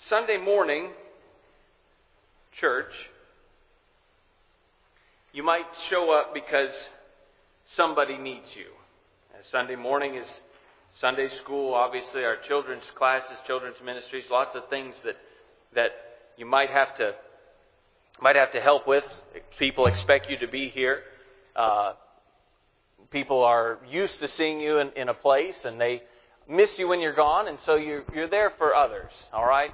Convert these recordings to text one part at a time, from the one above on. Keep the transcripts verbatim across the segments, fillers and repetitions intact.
Sunday morning, church, you might show up because somebody needs you. And Sunday morning is Sunday school, obviously our children's classes, children's ministries, lots of things that that you might have to might have to help with. People expect you to be here. Uh, people are used to seeing you in, in a place, and they miss you when you're gone, and so you're, you're there for others, all right?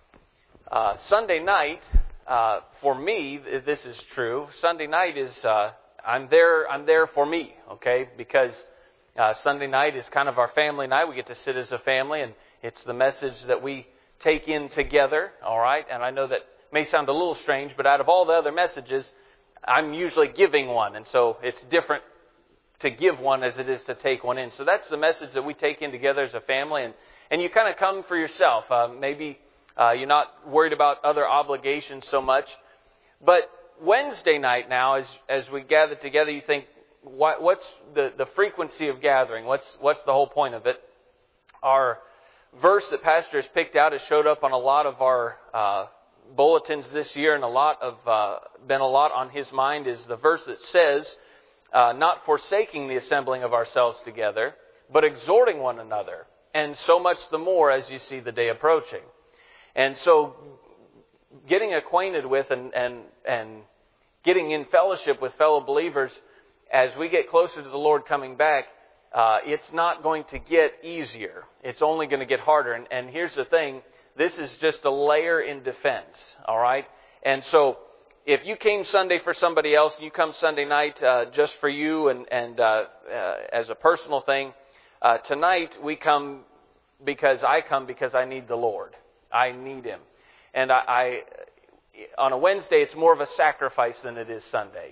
Uh, Sunday night, uh, for me, this is true. Sunday night is, uh, I'm there, I'm there for me, okay? Because uh, Sunday night is kind of our family night. We get to sit as a family, and it's the message that we take in together, all right? And I know that may sound a little strange, but out of all the other messages, I'm usually giving one, and so it's different to give one as it is to take one in. So that's the message that we take in together as a family, and, and you kind of come for yourself. Uh, maybe uh, you're not worried about other obligations so much. But Wednesday night now, as as we gather together, you think, what, what's the, the frequency of gathering? What's what's the whole point of it? Our verse that Pastor has picked out has showed up on a lot of our uh, bulletins this year, and a lot of uh, been a lot on his mind is the verse that says, uh, not forsaking the assembling of ourselves together, but exhorting one another, and so much the more as you see the day approaching. And so getting acquainted with and, and, and getting in fellowship with fellow believers as we get closer to the Lord coming back, uh, it's not going to get easier. It's only going to get harder. And, and here's the thing, this is just a layer in defense, all right? And so if you came Sunday for somebody else, and you come Sunday night uh, just for you and, and uh, uh, as a personal thing, uh, tonight we come because I come because I need the Lord. I need Him. And I, I, on a Wednesday, it's more of a sacrifice than it is Sunday.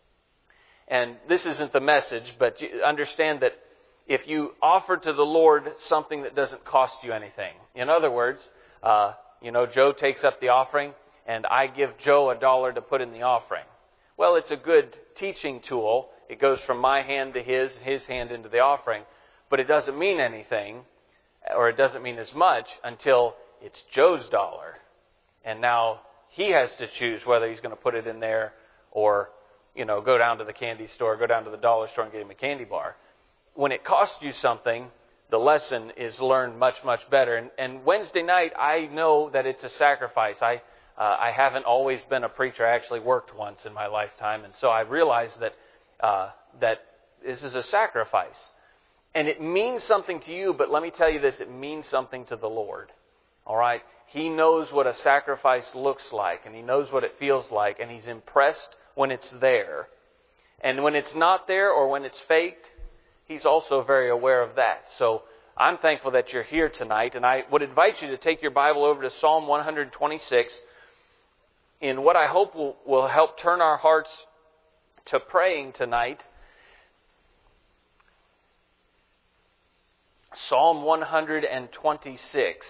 And this isn't the message, but you understand that if you offer to the Lord something that doesn't cost you anything, in other words, uh, you know, Joe takes up the offering, and I give Joe a dollar to put in the offering. Well, it's a good teaching tool. It goes from my hand to his, his hand into the offering. But it doesn't mean anything, or it doesn't mean as much until it's Joe's dollar. And now he has to choose whether he's going to put it in there or, you know, go down to the candy store, go down to the dollar store and get him a candy bar. When it costs you something, the lesson is learned much, much better. And, and Wednesday night, I know that it's a sacrifice. I uh, I haven't always been a preacher. I actually worked once in my lifetime. And so I realized that uh, that this is a sacrifice. And it means something to you, but let me tell you this, it means something to the Lord. All right? He knows what a sacrifice looks like, and He knows what it feels like, and He's impressed when it's there. And when it's not there or when it's faked, He's also very aware of that. So I'm thankful that you're here tonight, and I would invite you to take your Bible over to Psalm one twenty-six in what I hope will, will help turn our hearts to praying tonight. Psalm one twenty-six.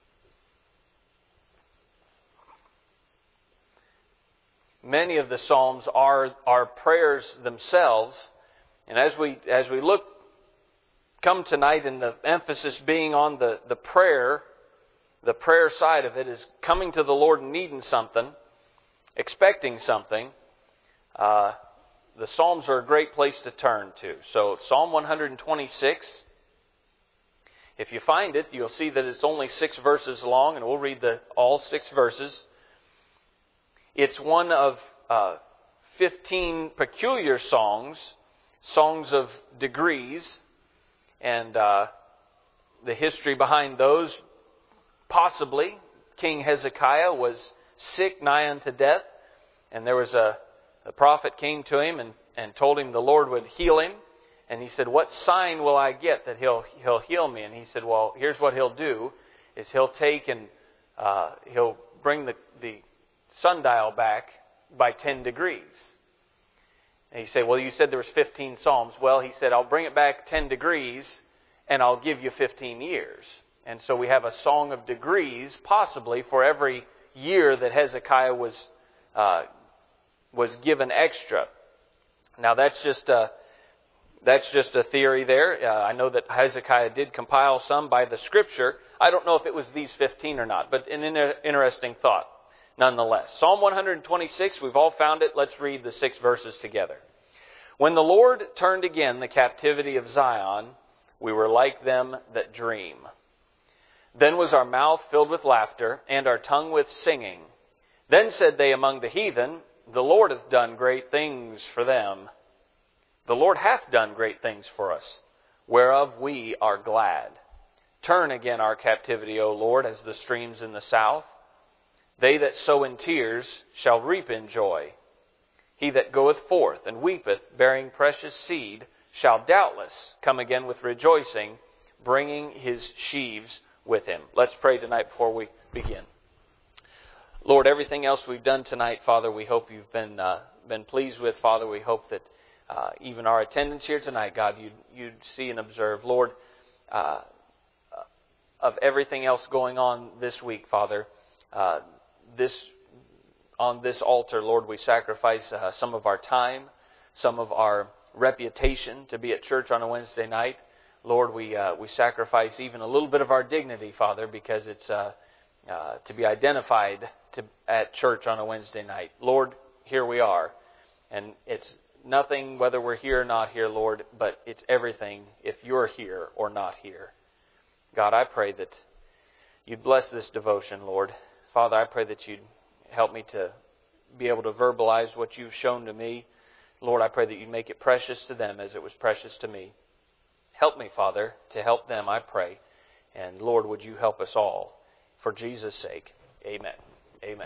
Many of the Psalms are, are prayers themselves. And as we as we look, come tonight, and the emphasis being on the, the prayer, the prayer side of it is coming to the Lord and needing something, expecting something. Uh, the Psalms are a great place to turn to. So Psalm one twenty-six, if you find it, you'll see that it's only six verses long, and we'll read the all six verses. It's one of uh, fifteen peculiar songs, songs of degrees, and uh, the history behind those. Possibly, King Hezekiah was sick nigh unto death, and there was a, a prophet came to him and, and told him the Lord would heal him. And he said, "What sign will I get that he'll he'll heal me?" And he said, "Well, here's what he'll do: is he'll take and uh, he'll bring the the sundial back by ten degrees." And he said, "Well, you said there was fifteen psalms." Well, he said, "I'll bring it back ten degrees, and I'll give you fifteen years." And so we have a song of degrees, possibly for every year that Hezekiah was uh, was given extra. Now that's just a That's just a theory there. Uh, I know that Hezekiah did compile some by the Scripture. I don't know if it was these fifteen or not, but an inter- interesting thought nonetheless. Psalm one twenty-six, we've all found it. Let's read the six verses together. When the Lord turned again the captivity of Zion, we were like them that dream. Then was our mouth filled with laughter, and our tongue with singing. Then said they among the heathen, the Lord hath done great things for them. The Lord hath done great things for us, whereof we are glad. Turn again our captivity, O Lord, as the streams in the south. They that sow in tears shall reap in joy. He that goeth forth and weepeth, bearing precious seed, shall doubtless come again with rejoicing, bringing his sheaves with him. Let's pray tonight before we begin. Lord, everything else we've done tonight, Father, we hope you've been uh, been pleased with. Father, we hope that uh, even our attendance here tonight, God, you'd, you'd see and observe. Lord, uh, of everything else going on this week, Father, uh, this on this altar, Lord, we sacrifice uh, some of our time, some of our reputation to be at church on a Wednesday night. Lord, we uh, we sacrifice even a little bit of our dignity, Father, because it's uh, uh, to be identified to, at church on a Wednesday night. Lord, here we are. And it's nothing whether we're here or not here, Lord, but it's everything if you're here or not here. God, I pray that you'd bless this devotion, Lord. Father, I pray that you'd help me to be able to verbalize what you've shown to me. Lord, I pray that you'd make it precious to them as it was precious to me. Help me, Father, to help them, I pray. And Lord, would you help us all? For Jesus' sake, amen. Amen.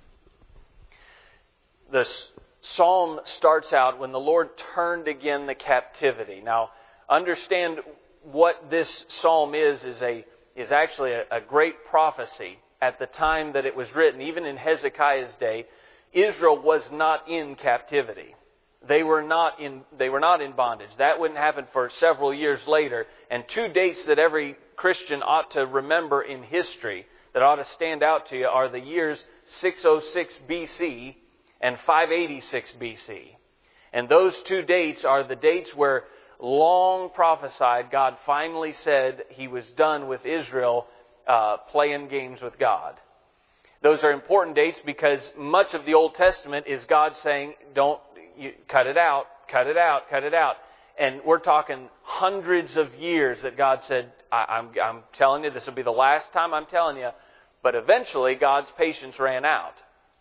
This psalm starts out when the Lord turned again the captivity. Now, understand what this psalm is, is a is actually a, a great prophecy at the time that it was written. Even in Hezekiah's day, Israel was not in captivity. They were not in they were not in bondage. That wouldn't happen for several years later. And two dates that every Christian ought to remember in history, that ought to stand out to you, are the years six oh six B C and five eighty-six B C. And those two dates are the dates where, long prophesied, God finally said He was done with Israel uh, playing games with God. Those are important dates because much of the Old Testament is God saying, don't, you, cut it out, cut it out, cut it out. And we're talking hundreds of years that God said, I, I'm, I'm telling you, this will be the last time I'm telling you. But eventually, God's patience ran out.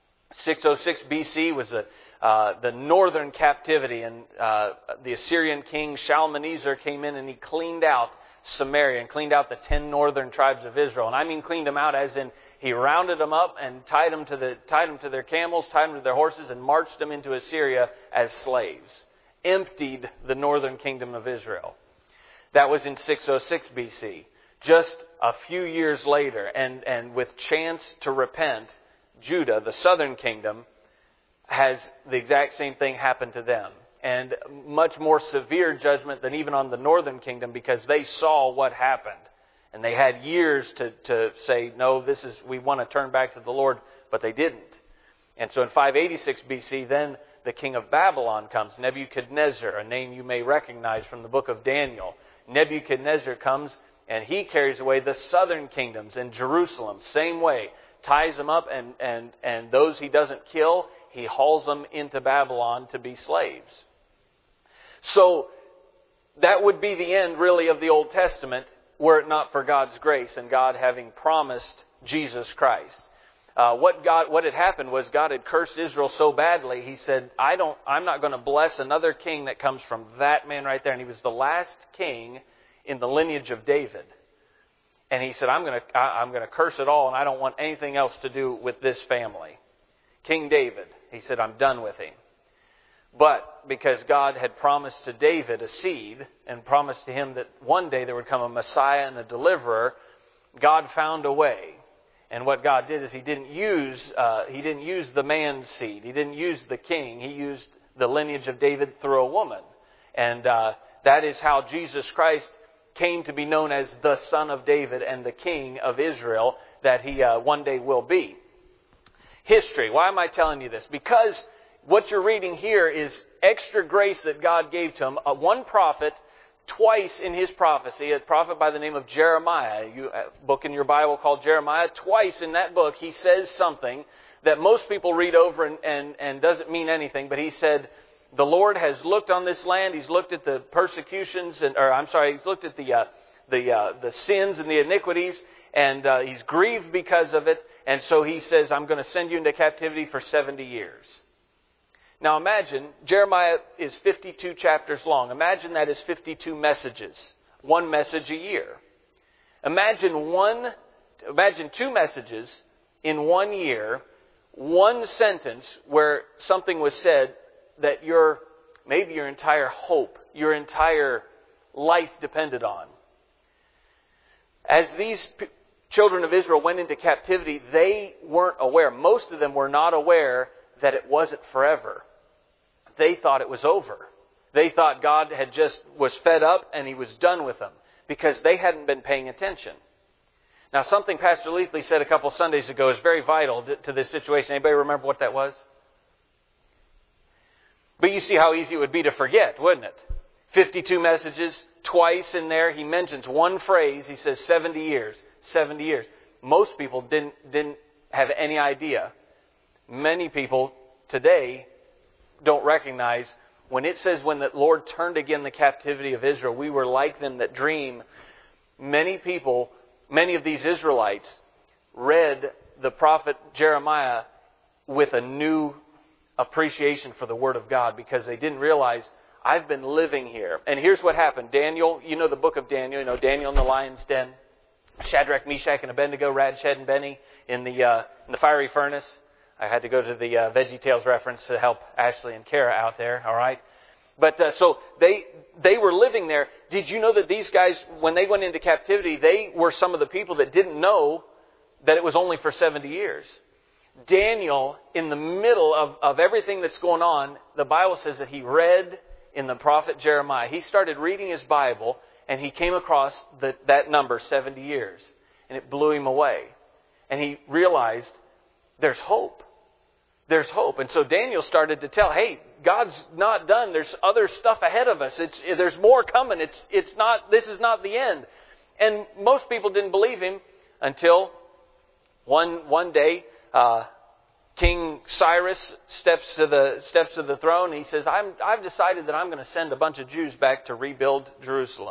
six oh six B C was a, uh, the northern captivity, and uh, the Assyrian king Shalmaneser came in and he cleaned out Samaria and cleaned out the ten northern tribes of Israel. And I mean cleaned them out as in he rounded them up and tied them to the tied them to their camels, tied them to their horses, and marched them into Assyria as slaves. Emptied the northern kingdom of Israel. That was in six oh six B C. Just a few years later, and, and with chance to repent, Judah, the southern kingdom, has the exact same thing happen to them. And much more severe judgment than even on the northern kingdom, because they saw what happened. And they had years to, to say, no, this is, we want to turn back to the Lord, but they didn't. And so in five eighty-six B C, then the king of Babylon comes, Nebuchadnezzar, a name you may recognize from the book of Daniel. Nebuchadnezzar comes and he carries away the southern kingdoms and Jerusalem, same way. Ties them up, and, and, and those he doesn't kill, he hauls them into Babylon to be slaves. So that would be the end, really, of the Old Testament, were it not for God's grace and God having promised Jesus Christ. Uh, what God, what had happened was God had cursed Israel so badly. He said, "I don't, I'm not going to bless another king that comes from that man right there." And he was the last king in the lineage of David. And he said, I'm going to I'm going to curse it all, and I don't want anything else to do with this family. King David, he said, I'm done with him. But because God had promised to David a seed, and promised to him that one day there would come a Messiah and a deliverer, God found a way. And what God did is He didn't use uh, He didn't use the man's seed. He didn't use the king. He used the lineage of David through a woman, and uh, that is how Jesus Christ came to be known as the Son of David and the King of Israel that He uh, one day will be. History. Why am I telling you this? Because what you're reading here is extra grace that God gave to him. Uh, one prophet twice in his prophecy, a prophet by the name of Jeremiah, you, a book in your Bible called Jeremiah, twice in that book he says something that most people read over and, and, and doesn't mean anything, but he said, the Lord has looked on this land, He's looked at the persecutions, and, or I'm sorry, He's looked at the uh, the uh, the sins and the iniquities, and uh, He's grieved because of it, and so He says, I'm going to send you into captivity for seventy years. Now imagine, Jeremiah is fifty-two chapters long. Imagine that is fifty-two messages. One message a year. Imagine one, imagine two messages in one year, one sentence where something was said that your, maybe your entire hope, your entire life depended on. As these p- children of Israel went into captivity, they weren't aware, most of them were not aware that it wasn't forever. They thought it was over. They thought God had just was fed up and He was done with them because they hadn't been paying attention. Now, something Pastor Leafley said a couple Sundays ago is very vital to, to this situation. Anybody remember what that was? But you see how easy it would be to forget, wouldn't it? fifty-two messages, twice in there He mentions one phrase. He says seventy years, seventy years. Most people didn't didn't have any idea. Many people today don't recognize when it says when the Lord turned again the captivity of Israel, we were like them that dream. Many people, many of these Israelites read the prophet Jeremiah with a new appreciation for the Word of God because they didn't realize, I've been living here. And here's what happened. Daniel, you know the book of Daniel, you know Daniel in the lion's den, Shadrach, Meshach, and Abednego, Rad, Shed, and Benny in the uh, in the fiery furnace. I had to go to the uh, Veggie Tales reference to help Ashley and Kara out there, all right? But uh, so they they were living there. Did you know that these guys, when they went into captivity, they were some of the people that didn't know that it was only for seventy years? Daniel, in the middle of, of everything that's going on, the Bible says that he read in the prophet Jeremiah. He started reading his Bible, and he came across the, that number, seventy years. And it blew him away. And he realized there's hope. There's hope. And so Daniel started to tell, hey, God's not done. There's other stuff ahead of us. It's, there's more coming. It's, it's not, this is not the end. And most people didn't believe him until one, one day, uh, King Cyrus steps to the, steps to the throne. And he says, I'm, I've decided that I'm going to send a bunch of Jews back to rebuild Jerusalem.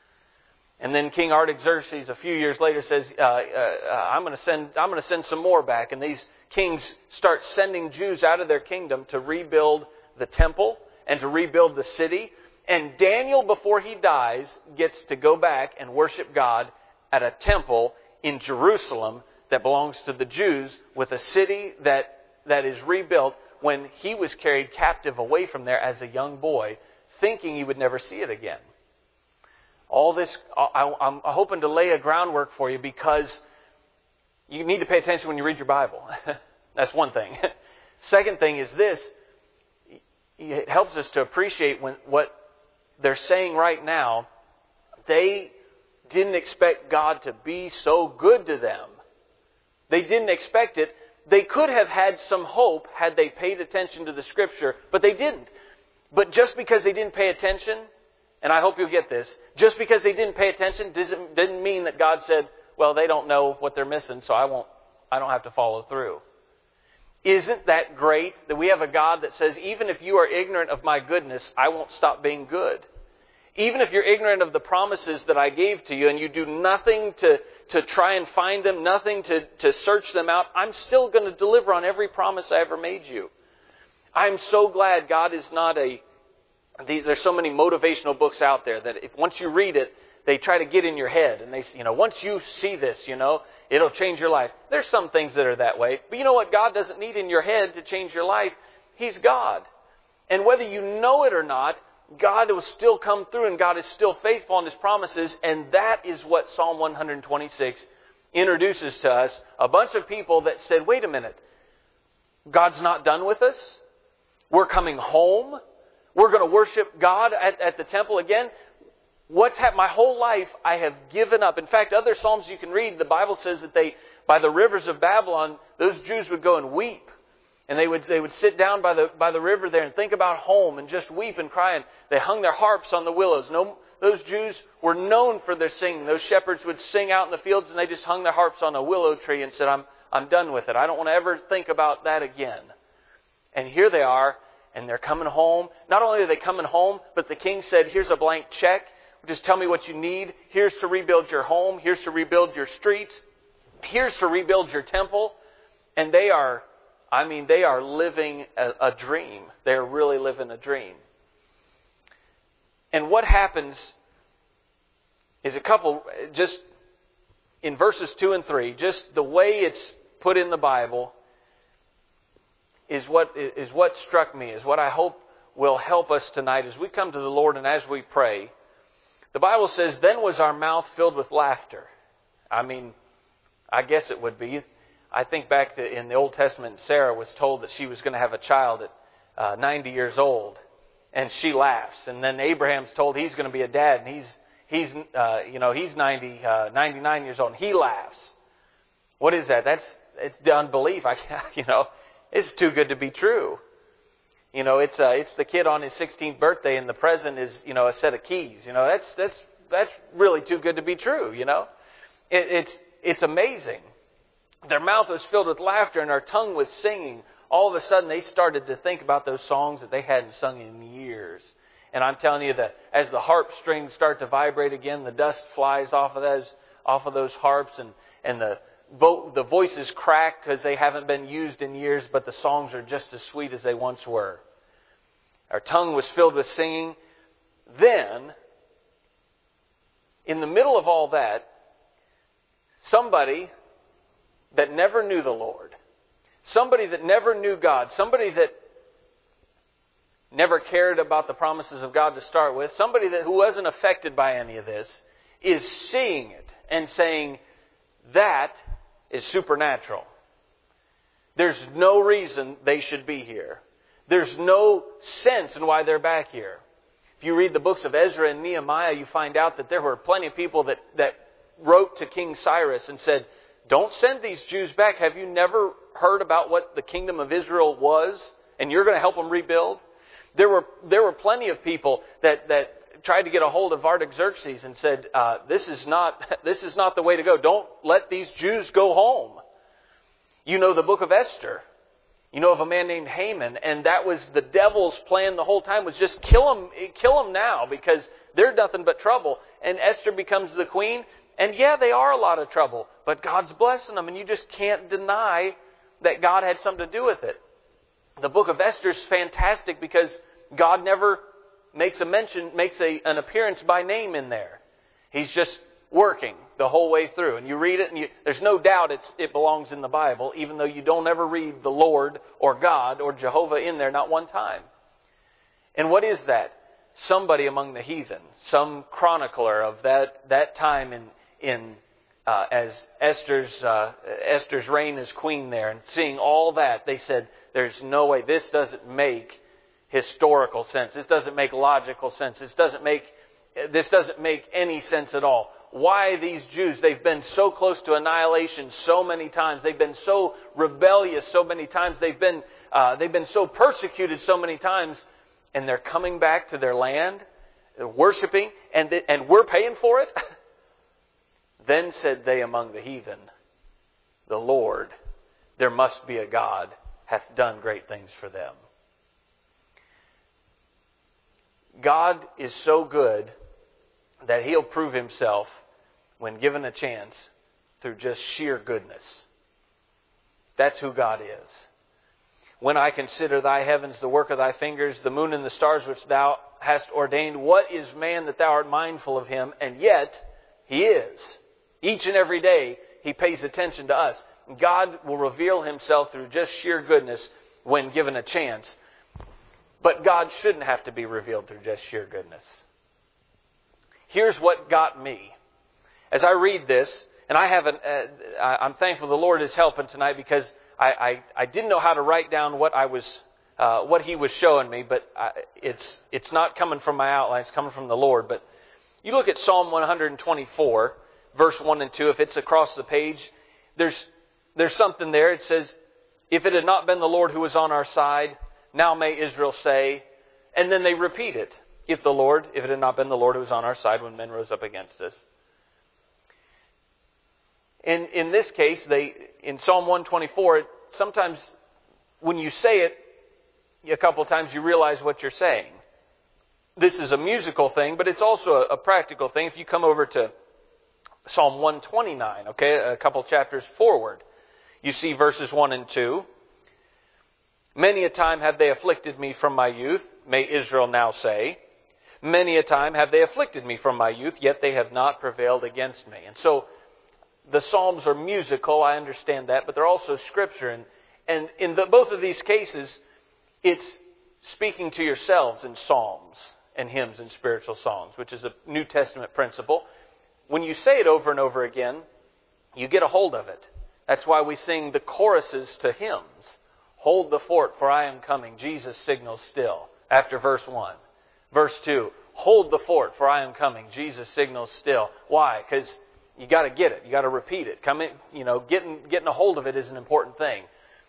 And then King Artaxerxes, a few years later, says, uh, uh, "I'm going to send. I'm going to send some more back." And these kings start sending Jews out of their kingdom to rebuild the temple and to rebuild the city. And Daniel, before he dies, gets to go back and worship God at a temple in Jerusalem that belongs to the Jews, with a city that that is rebuilt. When he was carried captive away from there as a young boy, thinking he would never see it again. All this, I, I'm hoping to lay a groundwork for you because you need to pay attention when you read your Bible. That's one thing. Second thing is this. It helps us to appreciate when, what they're saying right now. They didn't expect God to be so good to them. They didn't expect it. They could have had some hope had they paid attention to the Scripture, but they didn't. But just because they didn't pay attention, and I hope you'll get this, just because they didn't pay attention doesn't, didn't mean that God said, well, they don't know what they're missing, so I won't, I don't have to follow through. Isn't that great that we have a God that says, even if you are ignorant of my goodness, I won't stop being good. Even if you're ignorant of the promises that I gave to you and you do nothing to, to try and find them, nothing to, to search them out, I'm still going to deliver on every promise I ever made you. I'm so glad God is not a... There's so many motivational books out there that if once you read it, they try to get in your head. And they, you know, once you see this, you know, it'll change your life. There's some things that are that way. But you know what? God doesn't need in your head to change your life. He's God. And whether you know it or not, God will still come through and God is still faithful on His promises. And that is what Psalm one twenty-six introduces to us. A bunch of people that said, wait a minute, God's not done with us? We're coming home? We're going to worship God at, at the temple again? What's happened? My whole life I have given up. In fact, other Psalms you can read, the Bible says that they, by the rivers of Babylon, those Jews would go and weep. And they would they would sit down by the by the river there and think about home and just weep and cry. And they hung their harps on the willows. No those Jews were known for their singing. Those shepherds would sing out in the fields and they just hung their harps on a willow tree and said, I'm, I'm done with it. I don't want to ever think about that again. And here they are, and they're coming home. Not only are they coming home, but the king said, here's a blank check. Just tell me what you need. Here's to rebuild your home. Here's to rebuild your streets. Here's to rebuild your temple. And they are, I mean, they are living a, a dream. They are really living a dream. And what happens is a couple, just in verses two and three, just the way it's put in the Bible is what is what struck me, is what I hope will help us tonight as we come to the Lord and as we pray. The Bible says, then was our mouth filled with laughter. I mean, I guess it would be. I think back to in the Old Testament, Sarah was told that she was going to have a child at uh, ninety years old. And she laughs. And then Abraham's told he's going to be a dad. And he's, he's uh, you know, he's ninety, uh, ninety-nine years old. And he laughs. What is that? That's it's the unbelief. I, you know, it's too good to be true. You know, it's uh, it's the kid on his sixteenth birthday, and the present is, you know, a set of keys. You know, that's that's that's really too good to be true. You know, it, it's it's amazing. Their mouth was filled with laughter, and our tongue was singing. All of a sudden, they started to think about those songs that they hadn't sung in years. And I'm telling you that as the harp strings start to vibrate again, the dust flies off of those off of those harps, and and the vo- the voices crack because they haven't been used in years, but the songs are just as sweet as they once were. Our tongue was filled with singing. Then, in the middle of all that, somebody that never knew the Lord, somebody that never knew God, somebody that never cared about the promises of God to start with, somebody that who wasn't affected by any of this, is seeing it and saying, that is supernatural. There's no reason they should be here. There's no sense in why they're back here. If you read the books of Ezra and Nehemiah, you find out that there were plenty of people that, that wrote to King Cyrus and said, don't send these Jews back. Have you never heard about what the kingdom of Israel was? And you're going to help them rebuild? There were there were plenty of people that, that tried to get a hold of Artaxerxes and said, uh, this is not this is not the way to go. Don't let these Jews go home. You know the book of Esther. You know of a man named Haman, and that was the devil's plan the whole time, was just kill them, kill them now, because they're nothing but trouble. And Esther becomes the queen. And yeah, they are a lot of trouble, but God's blessing them, and you just can't deny that God had something to do with it. The book of Esther is fantastic because God never makes a mention, makes a, an appearance by name in there. He's just working the whole way through. And you read it, and you, there's no doubt it's, it belongs in the Bible, even though you don't ever read the Lord or God or Jehovah in there, not one time. And what is that? Somebody among the heathen, some chronicler of that, that time in in uh, as Esther's uh, Esther's reign as queen there, and seeing all that, they said, there's no way, this doesn't make historical sense. This doesn't make logical sense. This doesn't make this doesn't make any sense at all. Why these Jews? They've been so close to annihilation so many times. They've been so rebellious so many times. They've been uh, they've been so persecuted so many times, and they're coming back to their land, worshiping, and th- and we're paying for it. Then said they among the heathen, the Lord, there must be a God, hath done great things for them. God is so good that He'll prove Himself when given a chance through just sheer goodness. That's who God is. When I consider thy heavens, the work of thy fingers, the moon and the stars which thou hast ordained, what is man that thou art mindful of him? And yet, He is. Each and every day, He pays attention to us. God will reveal Himself through just sheer goodness when given a chance. But God shouldn't have to be revealed through just sheer goodness. Here's what got me. As I read this, and I haven't, uh, I'm thankful the Lord is helping tonight, because I, I, I didn't know how to write down what I was, uh, what He was showing me, but I, it's it's not coming from my outline, it's coming from the Lord. But you look at Psalm one twenty-four. Verse one and two, if it's across the page, there's there's something there. It says, if it had not been the Lord who was on our side, now may Israel say, and then they repeat it. if the Lord, if it had not been the Lord who was on our side when men rose up against us. In, in this case, they in Psalm one twenty-four, sometimes when you say it a couple of times, you realize what you're saying. This is a musical thing, but it's also a, a practical thing. If you come over to Psalm one twenty-nine, okay, a couple chapters forward, you see verses one and two. Many a time have they afflicted me from my youth, may Israel now say. Many a time have they afflicted me from my youth, yet they have not prevailed against me. And so the Psalms are musical, I understand that, but they're also Scripture. And, and in the, both of these cases, it's speaking to yourselves in psalms and hymns and spiritual songs, which is a New Testament principle. When you say it over and over again, you get a hold of it. That's why we sing the choruses to hymns. Hold the fort, for I am coming. Jesus signals still. After verse one. Verse two. Hold the fort, for I am coming. Jesus signals still. Why? Because you got to get it. You got to repeat it. Come in, you know, getting getting a hold of it is an important thing.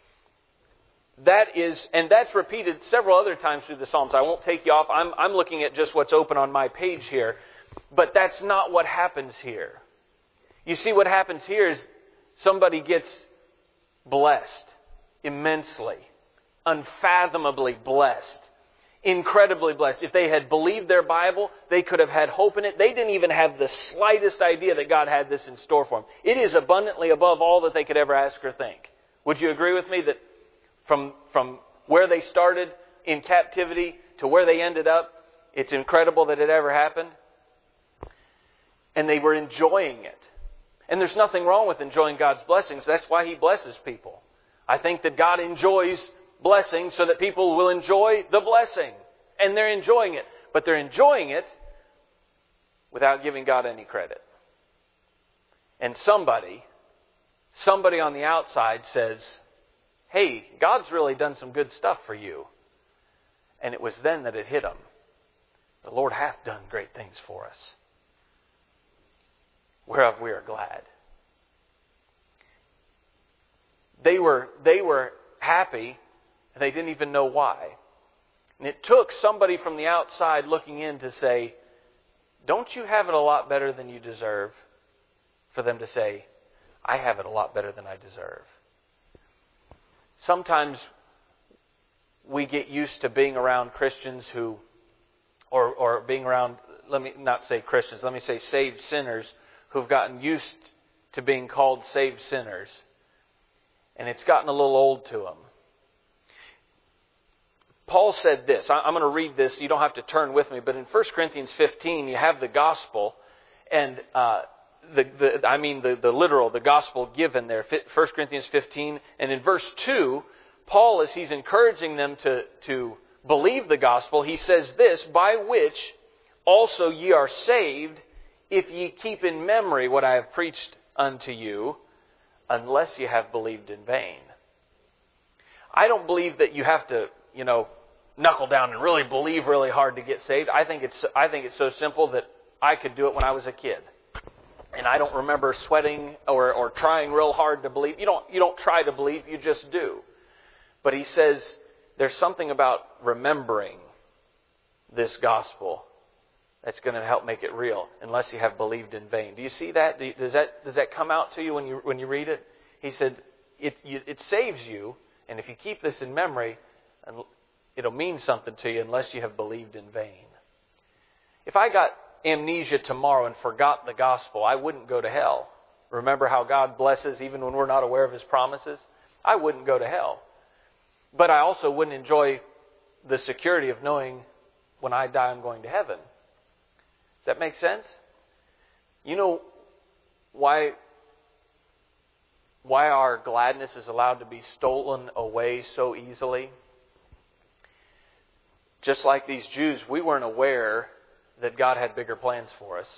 That is, and that's repeated several other times through the Psalms. I won't take you off. I'm I'm looking at just what's open on my page here, but that's not what happens here. You see, what happens here is somebody gets blessed immensely, unfathomably blessed. Incredibly blessed. If they had believed their Bible, they could have had hope in it. They didn't even have the slightest idea that God had this in store for them. It is abundantly above all that they could ever ask or think. Would you agree with me that from, from where they started in captivity to where they ended up, it's incredible that it ever happened? And they were enjoying it. And there's nothing wrong with enjoying God's blessings. That's why He blesses people. I think that God enjoys blessing so that people will enjoy the blessing. And they're enjoying it. But they're enjoying it without giving God any credit. And somebody, somebody on the outside says, hey, God's really done some good stuff for you. And it was then that it hit them. The Lord hath done great things for us, whereof we are glad. They were, they were happy. They didn't even know why. And it took somebody from the outside looking in to say, don't you have it a lot better than you deserve? For them to say, I have it a lot better than I deserve. Sometimes we get used to being around Christians who, or, or being around, let me not say Christians, let me say saved sinners who've gotten used to being called saved sinners. And it's gotten a little old to them. Paul said this. I'm going to read this. You don't have to turn with me. But in First Corinthians fifteen, you have the gospel. And uh, the, the I mean the, the literal, the gospel given there. First Corinthians fifteen. And in verse two, Paul, as he's encouraging them to, to believe the gospel, he says this, by which also ye are saved, if ye keep in memory what I have preached unto you, unless you have believed in vain. I don't believe that you have to, you know, knuckle down and really believe really hard to get saved. I think it's I think it's so simple that I could do it when I was a kid. And I don't remember sweating or, or trying real hard to believe. You don't you don't try to believe, you just do. But he says there's something about remembering this gospel that's going to help make it real, unless you have believed in vain. Do you see that? Does that does that come out to you when you when you read it? He said it it saves you, and if you keep this in memory, it'll mean something to you unless you have believed in vain. If I got amnesia tomorrow and forgot the gospel, I wouldn't go to hell. Remember how God blesses even when we're not aware of His promises? I wouldn't go to hell. But I also wouldn't enjoy the security of knowing when I die I'm going to heaven. Does that make sense? You know why, why our gladness is allowed to be stolen away so easily? Just like these Jews, we weren't aware that God had bigger plans for us.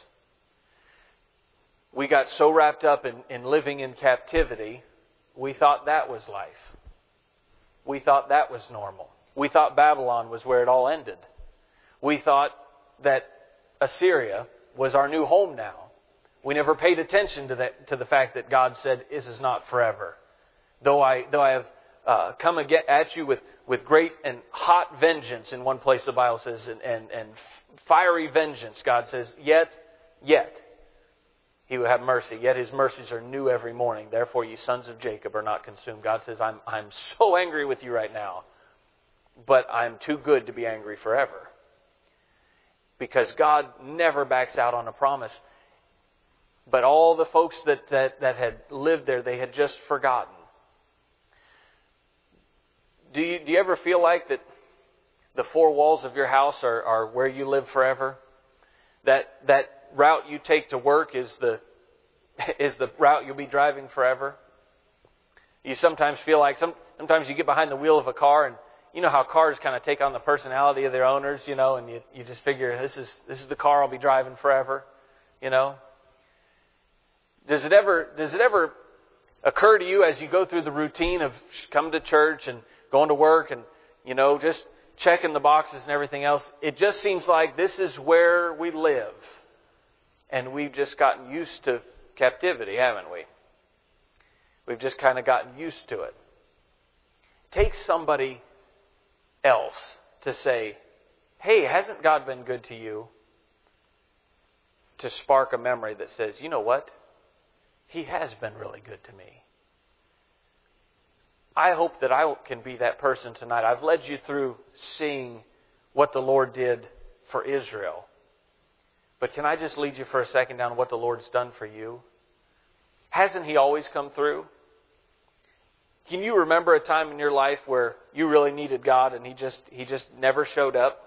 We got so wrapped up in, in living in captivity, we thought that was life. We thought that was normal. We thought Babylon was where it all ended. We thought that Assyria was our new home now. We never paid attention to that, to the fact that God said, "This is not forever." Though I, though I have uh, come at you with, with great and hot vengeance in one place the Bible says, and, and, and fiery vengeance, God says, yet, yet, He will have mercy. Yet His mercies are new every morning. Therefore, ye sons of Jacob are not consumed. God says, I'm, I'm so angry with you right now, but I'm too good to be angry forever. Because God never backs out on a promise. But all the folks that, that, that had lived there, they had just forgotten. Do you, do you ever feel like that the four walls of your house are, are where you live forever? That that route you take to work is the is the route you'll be driving forever? You sometimes feel like, some, sometimes you get behind the wheel of a car and you know how cars kind of take on the personality of their owners, you know, and you, you just figure this is this is the car I'll be driving forever, you know? Does it ever does it ever occur to you as you go through the routine of coming to church and going to work and, you know, just checking the boxes and everything else, it just seems like this is where we live. And we've just gotten used to captivity, haven't we? We've just kind of gotten used to it. Take somebody else to say, hey, hasn't God been good to you? To spark a memory that says, you know what? He has been really good to me. I hope that I can be that person tonight. I've led you through seeing what the Lord did for Israel. But can I just lead you for a second down what the Lord's done for you? Hasn't He always come through? Can you remember a time in your life where you really needed God and He just He just never showed up?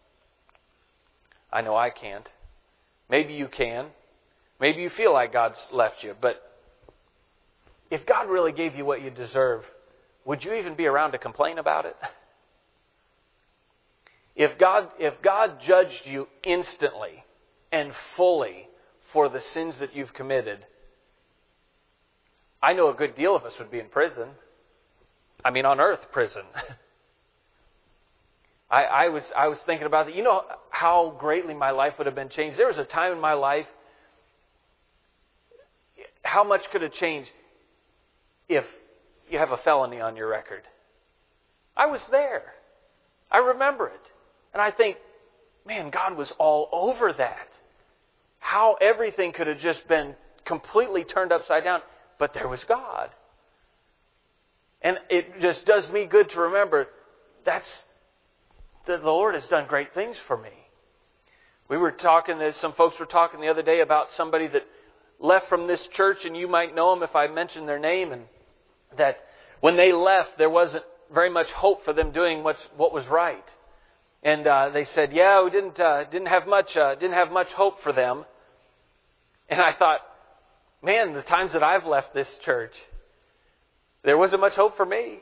I know I can't. Maybe you can. Maybe you feel like God's left you. But if God really gave you what you deserve, would you even be around to complain about it? If God, if God judged you instantly and fully for the sins that you've committed, I know a good deal of us would be in prison. I mean, on earth prison. I, I was I was thinking about that. You know how greatly my life would have been changed. There was a time in my life, how much could have changed if you have a felony on your record. I was there. I remember it. And I think, man, God was all over that. How everything could have just been completely turned upside down. But there was God. And it just does me good to remember that's the Lord has done great things for me. We were talking, some folks were talking the other day about somebody that left from this church, and you might know them if I mention their name, and that when they left, there wasn't very much hope for them doing what's, what was right. And uh, they said, yeah, we didn't uh, didn't have much uh, didn't have much hope for them. And I thought, man, the times that I've left this church, there wasn't much hope for me.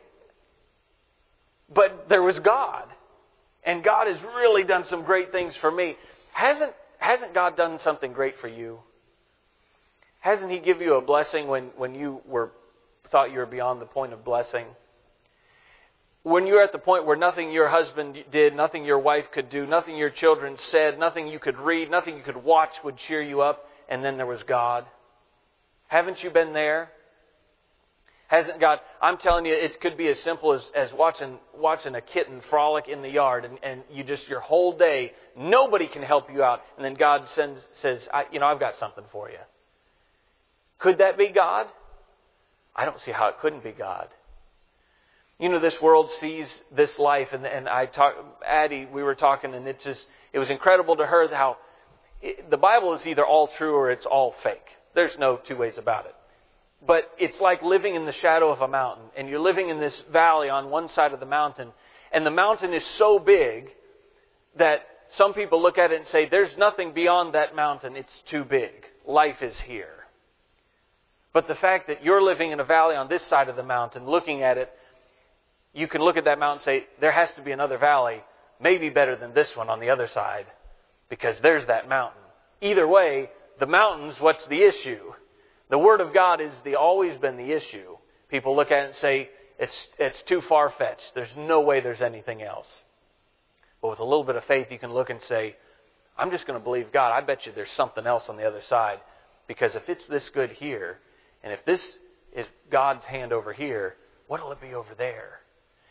But there was God. And God has really done some great things for me. Hasn't hasn't God done something great for you? Hasn't He given you a blessing when, when you were thought you were beyond the point of blessing? When you're at the point where nothing your husband did, nothing your wife could do, nothing your children said, nothing you could read, nothing you could watch would cheer you up, and then there was God. Haven't you been there? Hasn't God? I'm telling you, it could be as simple as, as watching watching a kitten frolic in the yard, and, and you just your whole day, nobody can help you out, and then God sends says, I, you know, I've got something for you. Could that be God? I don't see how it couldn't be God. You know, this world sees this life, and and I talk, Addie, we were talking, and it's just it was incredible to her how it, the Bible is either all true or it's all fake. There's no two ways about it. But it's like living in the shadow of a mountain, and you're living in this valley on one side of the mountain, and the mountain is so big that some people look at it and say, there's nothing beyond that mountain, it's too big. Life is here. But the fact that you're living in a valley on this side of the mountain, looking at it, you can look at that mountain and say, there has to be another valley, maybe better than this one on the other side, because there's that mountain. Either way, the mountain's what's the issue. The Word of God is the always been the issue. People look at it and say, it's it's too far-fetched. There's no way there's anything else. But with a little bit of faith, you can look and say, I'm just going to believe God. I bet you there's something else on the other side. Because if it's this good here, and if this is God's hand over here, what will it be over there?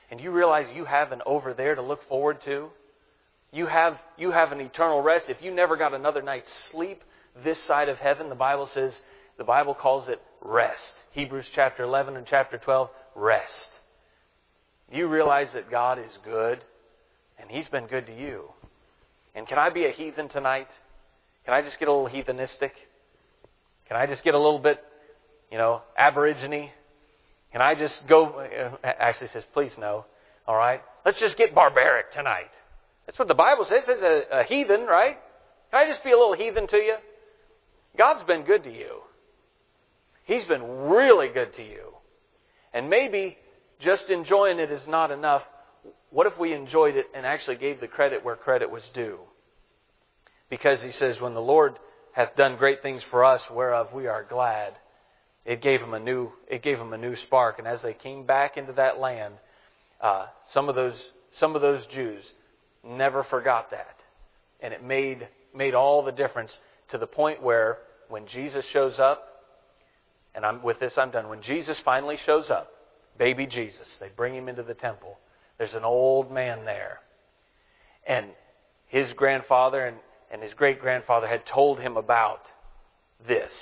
And you realize you have an over there to look forward to? You have, you have an eternal rest. If you never got another night's sleep this side of heaven, the Bible says, the Bible calls it rest. Hebrews chapter eleven and chapter twelve, rest. You realize that God is good, and He's been good to you. And can I be a heathen tonight? Can I just get a little heathenistic? Can I just get a little bit, you know, aborigine? Can I just go, actually says, please no. All right? Let's just get barbaric tonight. That's what the Bible says. It says a, a heathen, right? Can I just be a little heathen to you? God's been good to you. He's been really good to you. And maybe just enjoying it is not enough. What if we enjoyed it and actually gave the credit where credit was due? Because He says, when the Lord hath done great things for us, whereof we are glad. It gave them a new, it gave them a new spark. And as they came back into that land, uh, some of those, some of those Jews never forgot that, and it made made all the difference to the point where when Jesus shows up, and I'm with this, I'm done. When Jesus finally shows up, baby Jesus, they bring Him into the temple. There's an old man there, and his grandfather and, and his great grandfather had told him about this.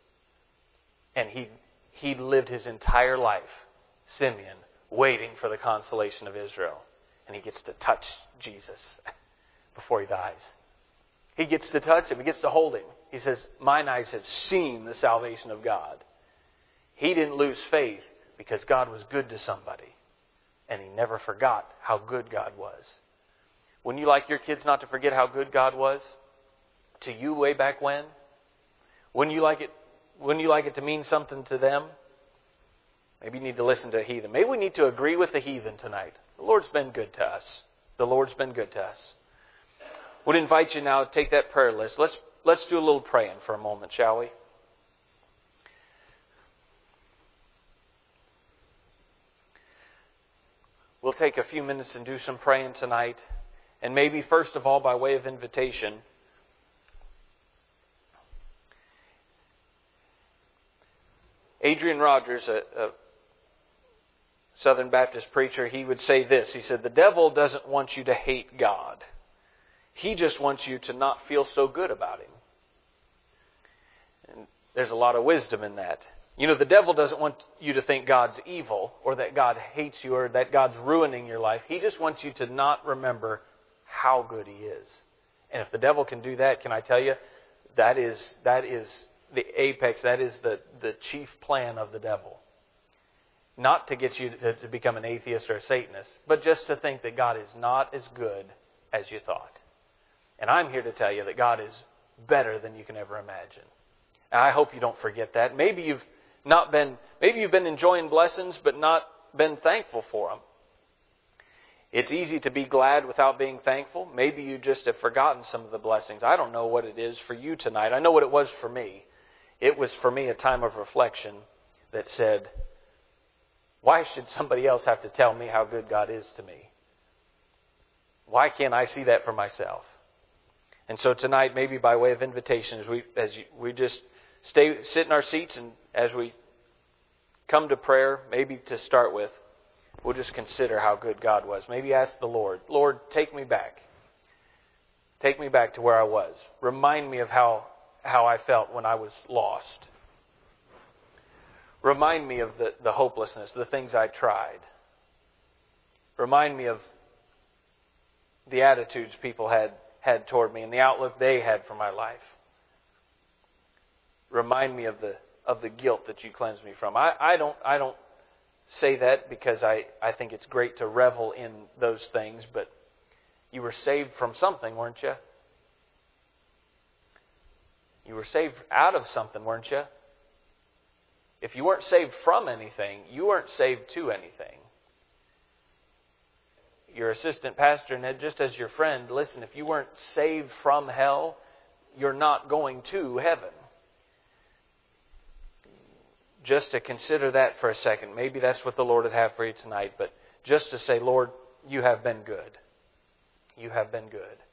And he he lived his entire life, Simeon, waiting for the consolation of Israel. And he gets to touch Jesus before he dies. He gets to touch Him. He gets to hold Him. He says, mine eyes have seen the salvation of God. He didn't lose faith because God was good to somebody. And he never forgot how good God was. Wouldn't you like your kids not to forget how good God was to you way back when? Wouldn't you like it Wouldn't you like it to mean something to them? Maybe you need to listen to a heathen. Maybe we need to agree with the heathen tonight. The Lord's been good to us. The Lord's been good to us. Would invite you now to take that prayer list. Let's let's do a little praying for a moment, shall we? We'll take a few minutes and do some praying tonight. And maybe first of all, by way of invitation, Adrian Rogers, a, a Southern Baptist preacher, he would say this. He said, the devil doesn't want you to hate God. He just wants you to not feel so good about Him. And there's a lot of wisdom in that. You know, the devil doesn't want you to think God's evil or that God hates you or that God's ruining your life. He just wants you to not remember how good He is. And if the devil can do that, can I tell you, that is that is the apex, that is the, the chief plan of the devil. Not to get you to, to become an atheist or a Satanist, but just to think that God is not as good as you thought. And I'm here to tell you that God is better than you can ever imagine. And I hope you don't forget that. Maybe you've not been, maybe you've been enjoying blessings, but not been thankful for them. It's easy to be glad without being thankful. Maybe you just have forgotten some of the blessings. I don't know what it is for you tonight. I know what it was for me. It was for me a time of reflection that said, why should somebody else have to tell me how good God is to me? Why can't I see that for myself? And so tonight, maybe by way of invitation, as we as you, we just stay sit in our seats, and as we come to prayer, maybe to start with, we'll just consider how good God was. Maybe ask the Lord, Lord, take me back. Take me back to where I was. Remind me of how, how I felt when I was lost. Remind me of the, the hopelessness, the things I tried. Remind me of the attitudes people had, had toward me and the outlook they had for my life. Remind me of the of the guilt that you cleansed me from. I, I don't I don't say that because I, I think it's great to revel in those things, but you were saved from something, weren't you? You were saved out of something, weren't you? If you weren't saved from anything, you weren't saved to anything. Your assistant pastor, and just as your friend, listen, if you weren't saved from hell, you're not going to heaven. Just to consider that for a second. Maybe that's what the Lord would have for you tonight. But just to say, Lord, you have been good. You have been good.